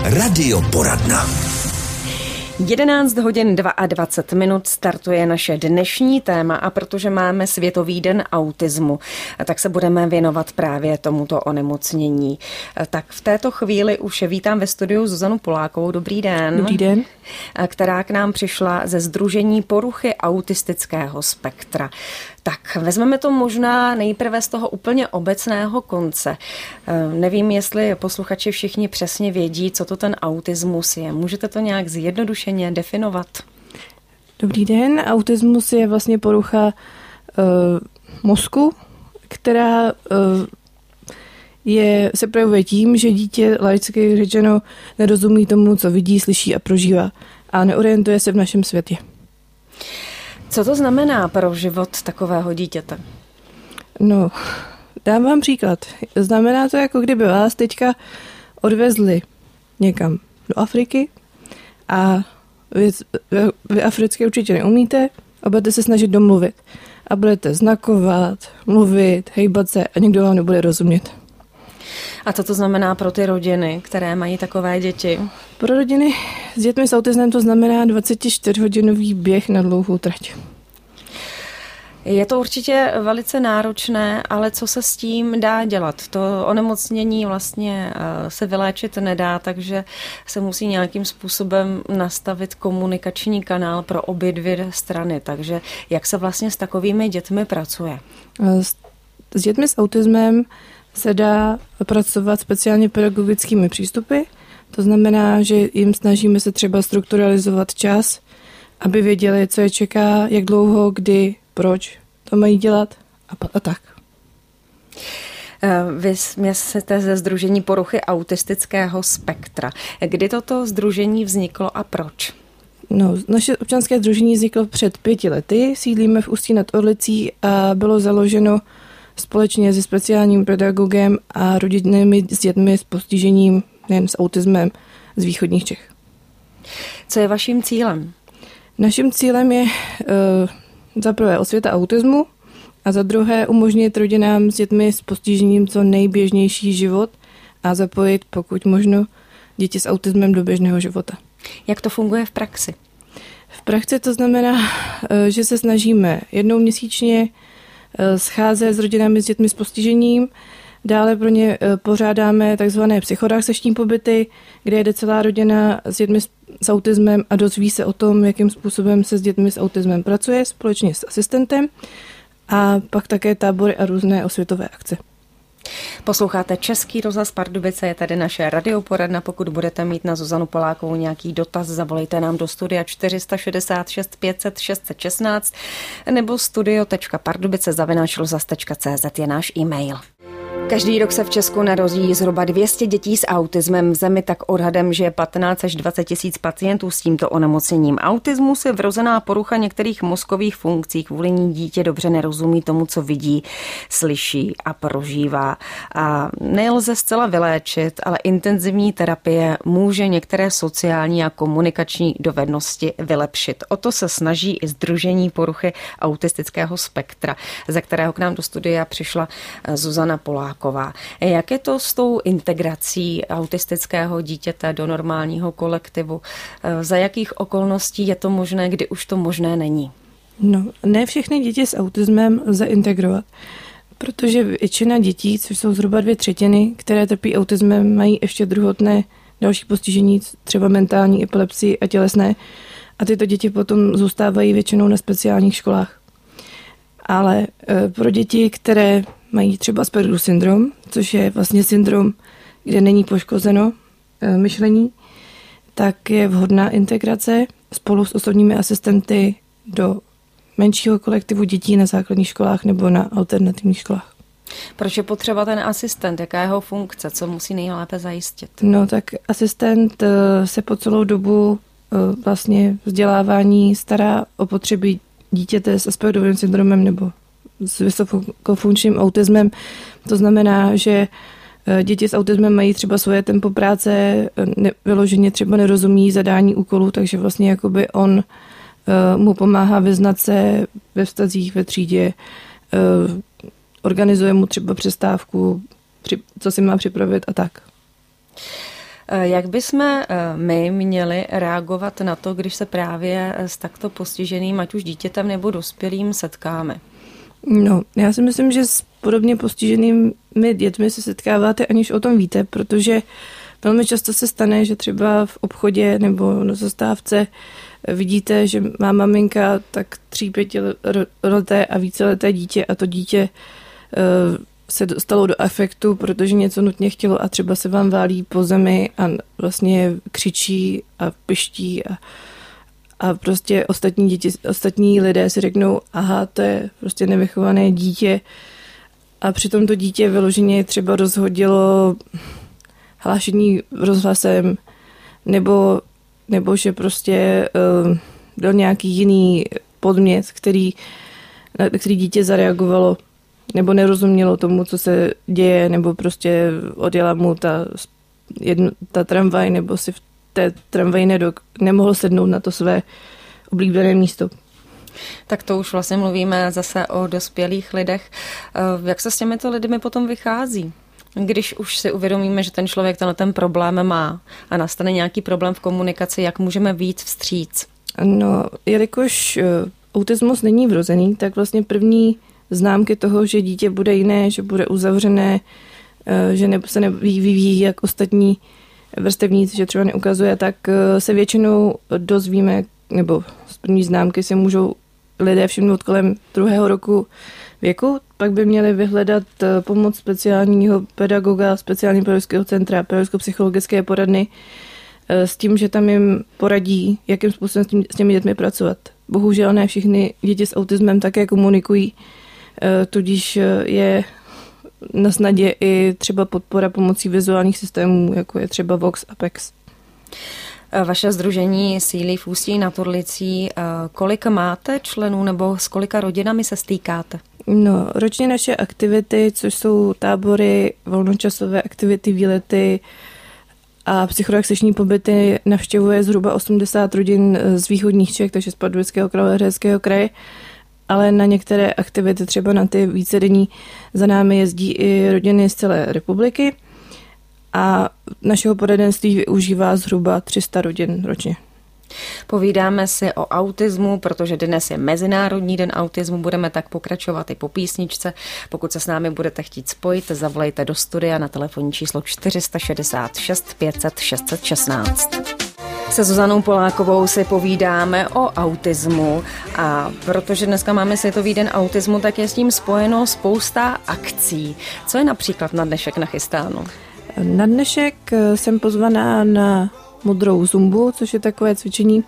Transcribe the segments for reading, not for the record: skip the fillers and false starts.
Radioporadna. 11 hodin 22 minut startuje naše dnešní téma a protože máme Světový den autismu, tak se budeme věnovat právě tomuto onemocnění. Tak v této chvíli už vítám ve studiu Zuzanu Polákovou. Dobrý den. Dobrý den. Která k nám přišla ze Sdružení poruchy autistického spektra. Tak vezmeme to možná nejprve z toho úplně obecného konce. Nevím, jestli posluchači všichni přesně vědí, co to ten autismus je. Můžete to nějak zjednodušeně definovat? Dobrý den. Autismus je vlastně porucha mozku, která se projevuje tím, že dítě, laicky řečeno, nerozumí tomu, co vidí, slyší a prožívá a neorientuje se v našem světě. Co to znamená pro život takového dítěte? No, dám vám příklad. Znamená to, jako kdyby vás teďka odvezli někam do Afriky a vy africky určitě neumíte a budete se snažit domluvit. A budete znakovat, mluvit, hejbat se a nikdo vám nebude rozumět. A co to znamená pro ty rodiny, které mají takové děti? Pro rodiny s dětmi s autismem to znamená 24-hodinový běh na dlouhou trať. Je to určitě velice náročné, ale co se s tím dá dělat? To onemocnění vlastně se vyléčit nedá, takže se musí nějakým způsobem nastavit komunikační kanál pro obě dvě strany. Takže jak se vlastně s takovými dětmi pracuje? S dětmi s autismem se dá pracovat speciálně pedagogickými přístupy. To znamená, že jim snažíme se třeba strukturalizovat čas, aby věděli, co je čeká, jak dlouho, kdy, proč to mají dělat a tak. Vy jste ze Sdružení poruchy autistického spektra. Kdy toto sdružení vzniklo a proč? No, naše občanské sdružení vzniklo před 5 lety. Sídlíme v Ústí nad Orlicí a bylo založeno společně se speciálním pedagogem a rodinami s dětmi s postižením, nejen s autismem, z východních Čech. Co je vaším cílem? Naším cílem je za prvé osvěta autismu a za druhé umožnit rodinám s dětmi s postižením co nejběžnější život a zapojit, pokud možno, děti s autismem do běžného života. Jak to funguje v praxi? V praxi to znamená, že se snažíme jednou měsíčně scházet s rodinami s dětmi s postižením. Dále pro ně pořádáme takzvané psychoreakceční pobyty, kde jede celá rodina s dětmi s autismem a dozví se o tom, jakým způsobem se s dětmi s autismem pracuje společně s asistentem. A pak také tábory a různé osvětové akce. Posloucháte Český rozhlas Pardubice, je tady naše radioporadna. Pokud budete mít na Zuzanu Polákovou nějaký dotaz, zavolejte nám do studia 466 500 616 nebo studio.pardubice@rozhlas.cz je náš e-mail. Každý rok se v Česku narodí zhruba 200 dětí s autismem. V zemi tak odhadem, že je 15 až 20 tisíc pacientů s tímto onemocněním. Autismus je vrozená porucha některých mozkových funkcí. Kvůli ní dítě dobře nerozumí tomu, co vidí, slyší a prožívá. A nelze zcela vyléčit, ale intenzivní terapie může některé sociální a komunikační dovednosti vylepšit. O to se snaží i Sdružení poruchy autistického spektra, ze kterého k nám do studia přišla Zuzana Poláková. Jak je to s tou integrací autistického dítěte do normálního kolektivu? Za jakých okolností je to možné, kdy už to možné není? No, ne všechny děti s autismem lze integrovat, protože většina dětí, což jsou zhruba 2/3, které trpí autismem, mají ještě druhotné další postižení, třeba mentální epilepsii a tělesné, a tyto děti potom zůstávají většinou na speciálních školách. Ale pro děti, které mají třeba Aspergerův syndrom, což je vlastně syndrom, kde není poškozeno myšlení, tak je vhodná integrace spolu s osobními asistenty do menšího kolektivu dětí na základních školách nebo na alternativních školách. Proč je potřeba ten asistent? Jaká je jeho funkce? Co musí nejlépe zajistit? No tak asistent se po celou dobu vlastně vzdělávání stará o potřeby dítěte s Aspergerovým syndromem nebo s vysokofunkčním autismem. To znamená, že děti s autismem mají třeba svoje tempo práce, vyloženě třeba nerozumí zadání úkolů, takže vlastně jakoby on mu pomáhá vyznat se ve vztazích ve třídě, organizuje mu třeba přestávku, co si má připravit a tak. Jak bychom my měli reagovat na to, když se právě s takto postiženým, ať už dítětem nebo dospělým, setkáme? No, já si myslím, že s podobně postiženými dětmi se setkáváte, aniž o tom víte, protože velmi často se stane, že třeba v obchodě nebo na zastávce vidíte, že má maminka tak 3-5 leté a víceleté dítě a to dítě se dostalo do afektu, protože něco nutně chtělo a třeba se vám válí po zemi a vlastně křičí a piští a prostě ostatní lidé si řeknou, aha, to je prostě nevychované dítě a přitom to dítě vyloženě třeba rozhodilo hlášení rozhlasem nebo že prostě byl nějaký jiný podmět, na který dítě zareagovalo nebo nerozumělo tomu, co se děje, nebo prostě odjela mu ta tramvaj, nebo si v té tramvaji nemohl sednout na to své oblíbené místo. Tak to už vlastně mluvíme zase o dospělých lidech. Jak se s těmito lidmi potom vychází? Když už si uvědomíme, že ten člověk ten problém má a nastane nějaký problém v komunikaci, jak můžeme vyjít vstříc? No, jelikož autismus není vrozený, tak vlastně první známky toho, že dítě bude jiné, že bude uzavřené, že se nevyvíjí jak ostatní vrstevníci, že třeba neukazuje, tak se většinou dozvíme, nebo z první známky se můžou lidé všimnout kolem 2. roku věku, pak by měli vyhledat pomoc speciálního pedagoga, speciálního pedagogického centra, pedagogicko-psychologické poradny s tím, že tam jim poradí, jakým způsobem s těmi dětmi pracovat. Bohužel ne všechny děti s autismem také komunikují, tudíž je na snadě i třeba podpora pomocí vizuálních systémů, jako je třeba Vox Apex. Vaše sdružení sílí v Ústí nad Orlicí. Kolik máte členů nebo s kolika rodinami se stýkáte? No, ročně naše aktivity, což jsou tábory, volnočasové aktivity, výlety a psychorelaxační pobyty, navštěvuje zhruba 80 rodin z východních Čech, takže z Pardubického kraje, Hradeckého kraje, ale na některé aktivity, třeba na ty vícedenní, za námi jezdí i rodiny z celé republiky a našeho poradenství využívá zhruba 300 rodin ročně. Povídáme si o autismu, protože dnes je Mezinárodní den autismu, budeme tak pokračovat i po písničce. Pokud se s námi budete chtít spojit, zavolejte do studia na telefonní číslo 466 500 616. Se Zuzanou Polákovou si povídáme o autismu a protože dneska máme Světový den autismu, tak je s tím spojeno spousta akcí. Co je například na dnešek nachystáno? Na dnešek jsem pozvaná na modrou zumbu, což je takové cvičení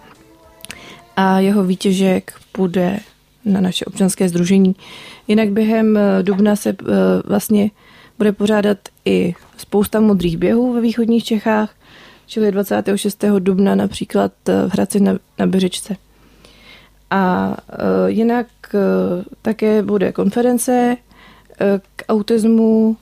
a jeho výtěžek půjde na naše občanské sdružení. Jinak během dubna se vlastně bude pořádat i spousta modrých běhů ve východních Čechách, čili 26. dubna například v Hradci na Běřičce. A jinak také bude konference k autismu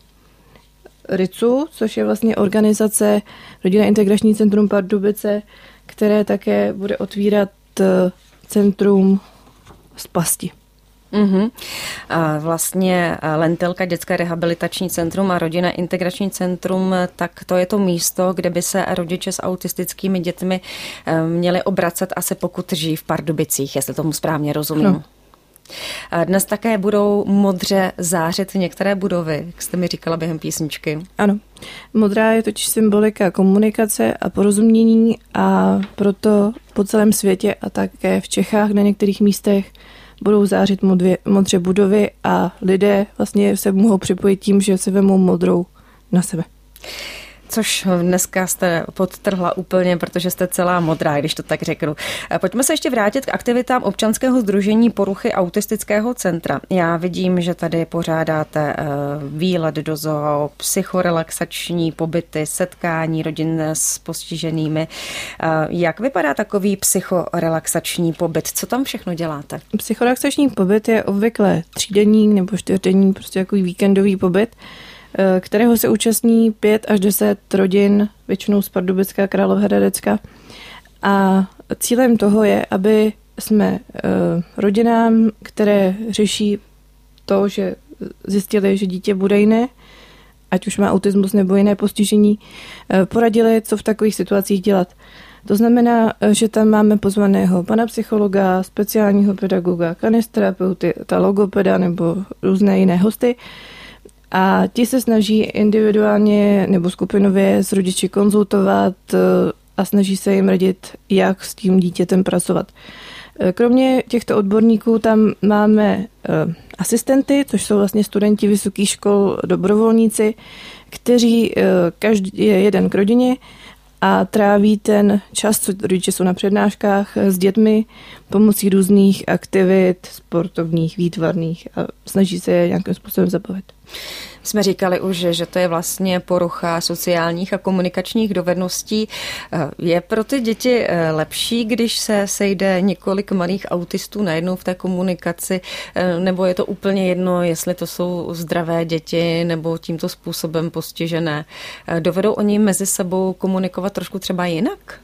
RICU, což je vlastně organizace Rodinné integrační centrum Pardubice, které také bude otvírat centrum Spasti. Mm-hmm. A vlastně Lentilka, dětské rehabilitační centrum a Rodinné integrační centrum, tak to je to místo, kde by se rodiče s autistickými dětmi měli obracet asi pokud žijí v Pardubicích, jestli tomu správně rozumím. No. Dnes také budou modře zářit některé budovy, jak jste mi říkala během písničky. Ano. Modrá je totiž symbolika komunikace a porozumění a proto po celém světě a také v Čechách na některých místech budou zářit modře budovy a lidé vlastně se mohou připojit tím, že se vemou modrou na sebe. Což dneska jste podtrhla úplně, protože jste celá modrá, když to tak řeknu. Pojďme se ještě vrátit k aktivitám občanského sdružení Poruchy autistického centra. Já vidím, že tady pořádáte výlet do zoo, psychorelaxační pobyty, setkání rodin s postiženými. Jak vypadá takový psychorelaxační pobyt? Co tam všechno děláte? Psychorelaxační pobyt je obvykle 3denní nebo 4denní, prostě takový víkendový pobyt, kterého se účastní 5 až 10 rodin, většinou z Pardubicka, Královéhradecka. A cílem toho je, aby jsme rodinám, které řeší to, že zjistili, že dítě bude jiné ať už má autismus nebo jiné postižení, poradili, co v takových situacích dělat. To znamená, že tam máme pozvaného pana psychologa, speciálního pedagoga, kanisterapeuty, logopeda nebo různé jiné hosty. A ti se snaží individuálně nebo skupinově s rodiči konzultovat a snaží se jim radit, jak s tím dítětem pracovat. Kromě těchto odborníků tam máme asistenty, což jsou vlastně studenti vysokých škol, dobrovolníci, kteří každý je jeden k rodině a tráví ten čas, co rodiče jsou na přednáškách, s dětmi pomocí různých aktivit, sportovních, výtvarných a snaží se je nějakým způsobem zabavit. Jsme říkali už, že to je vlastně porucha sociálních a komunikačních dovedností. Je pro ty děti lepší, když se sejde několik malých autistů najednou v té komunikaci, nebo je to úplně jedno, jestli to jsou zdravé děti nebo tímto způsobem postižené? Dovedou oni mezi sebou komunikovat trošku třeba jinak?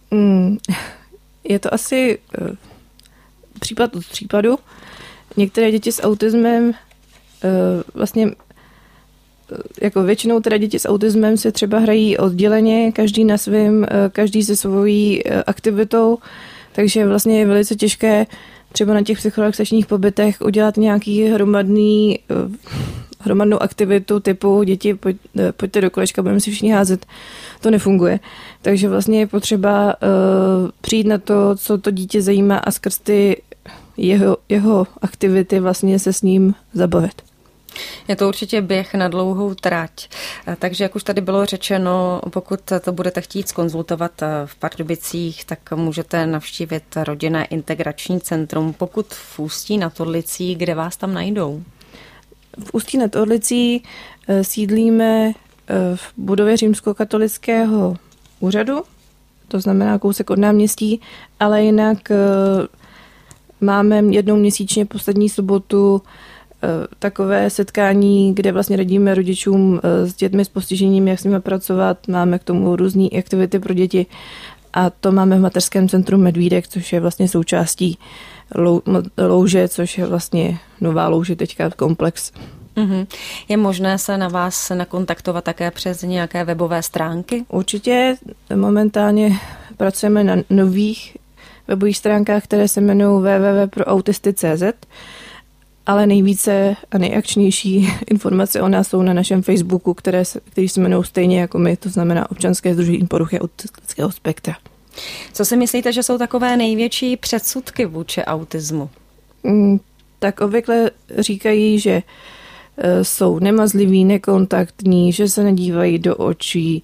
Je to asi případ od případu. Některé děti s autismem vlastně jako většinou teda děti s autismem se třeba hrají odděleně, každý na svém, každý se svojí aktivitou, takže vlastně je velice těžké třeba na těch psychorelaxačních pobytech udělat nějaký hromadnou aktivitu typu děti, pojďte do kolečka, budeme si všichni házet. To nefunguje. Takže vlastně je potřeba přijít na to, co to dítě zajímá a skrz ty jeho aktivity vlastně se s ním zabavit. Je to určitě běh na dlouhou trať. Takže jak už tady bylo řečeno, pokud to budete chtít zkonzultovat v Pardubicích, tak můžete navštívit rodinné integrační centrum. Pokud v Ústí nad Orlicí, kde vás tam najdou? V Ústí nad Orlicí sídlíme v budově římskokatolického úřadu, to znamená kousek od náměstí, ale jinak máme jednou měsíčně poslední sobotu takové setkání, kde vlastně radíme rodičům s dětmi s postižením, jak s nimi pracovat. Máme k tomu různé aktivity pro děti a to máme v mateřském centru Medvídek, což je vlastně součástí Louže, což je vlastně nová Louže, teďka komplex. Je možné se na vás nakontaktovat také přes nějaké webové stránky? Určitě. Momentálně pracujeme na nových webových stránkách, které se jmenují www.proautisty.cz, ale nejvíce a nejakčnější informace o nás jsou na našem Facebooku, který se jmenují stejně jako my, to znamená Občanské sdružení poruchy autistického spektra. Co si myslíte, že jsou takové největší předsudky vůči autismu? Tak obvykle říkají, že jsou nemazliví, nekontaktní, že se nedívají do očí,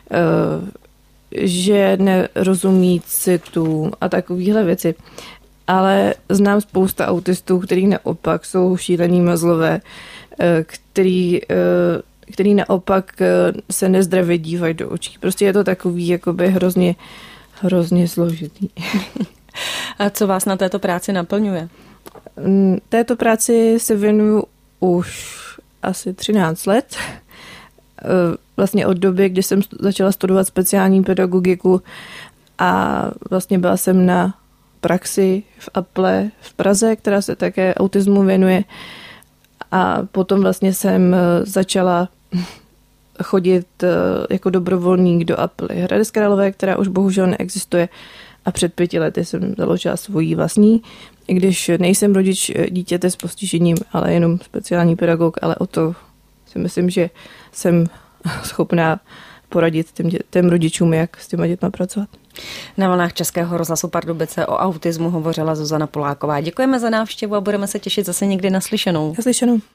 že nerozumí citům a takovéhle věci. Ale znám spousta autistů, kteří naopak jsou šílený mazlové, který naopak se nezdravě dívají do očí. Prostě je to takový jakoby hrozně složitý. A co vás na této práci naplňuje? Této práci se věnuju už asi 13 let. Vlastně od doby, kdy jsem začala studovat speciální pedagogiku a vlastně byla jsem na praxi v Apple v Praze, která se také autismu věnuje. A potom vlastně jsem začala chodit jako dobrovolník do Apple Hradec Králové, která už bohužel neexistuje. A před 5 lety jsem založila svoji vlastní, i když nejsem rodič dítěte s postižením, ale jenom speciální pedagog, ale o to si myslím, že jsem schopná poradit těm rodičům, jak s těma dětma pracovat. Na vlnách Českého rozhlasu Pardubice o autismu hovořila Zuzana Poláková. Děkujeme za návštěvu a budeme se těšit zase někdy naslyšenou. Naslyšenou.